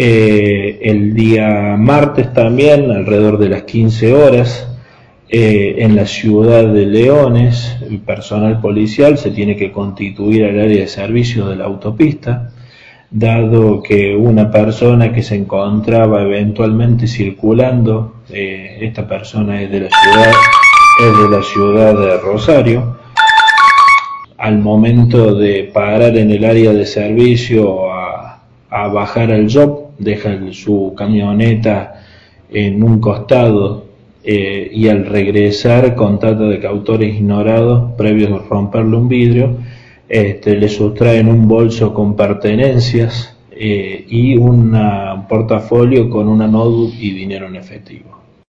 El día martes también, alrededor de las 15 horas, en la ciudad de Leones, el personal policial se tiene que constituir al área de servicio de la autopista, dado que una persona que se encontraba eventualmente circulando, esta persona es de la ciudad de Rosario. Al momento de parar en el área de servicio a bajar al job, deja su camioneta en un costado, y al regresar constata de que autores ignorados, previos a romperle un vidrio, le sustraen un bolso con pertenencias, y un portafolio con una notebook y dinero en efectivo.